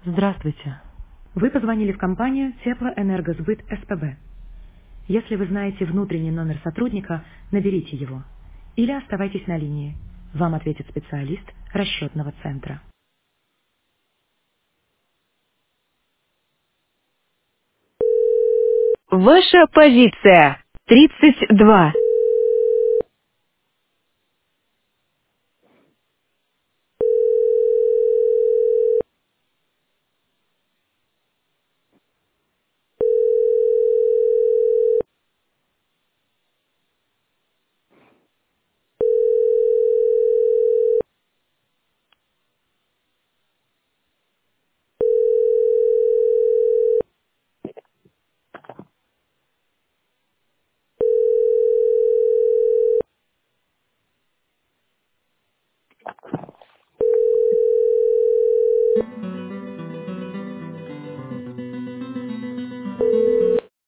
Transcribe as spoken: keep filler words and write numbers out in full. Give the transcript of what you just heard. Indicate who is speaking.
Speaker 1: Здравствуйте. Вы позвонили в компанию Теплоэнергосбыт СПБ. Если вы знаете внутренний номер сотрудника, наберите его. Или оставайтесь на линии. Вам ответит специалист расчетного центра.
Speaker 2: Ваша позиция. тридцать два.